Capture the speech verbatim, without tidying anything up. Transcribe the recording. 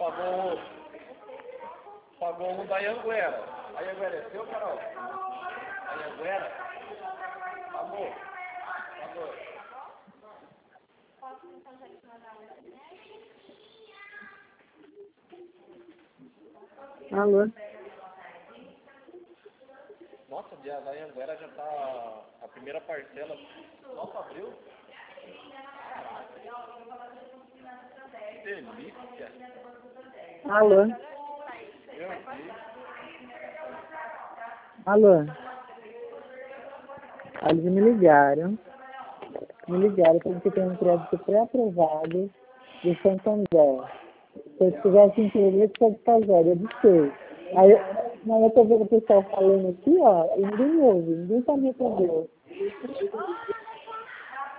pagou, pagou um da Anhanguera. A Anhanguera é seu, Carol? A Anhanguera? Amor, amor. Alô? Nossa, a Anhanguera já tá. A primeira parcela. Nossa, abriu? Que delícia! Alô? Meu Deus! Alô? Eles me ligaram. Me ligaram falando que tem um crédito pré-aprovado do Santander. Se eu tivesse interesse, pode fazer. Eu disse. Aí, mas eu tô vendo o pessoal falando aqui, ó, e ninguém ouve, ninguém tá me entendendo.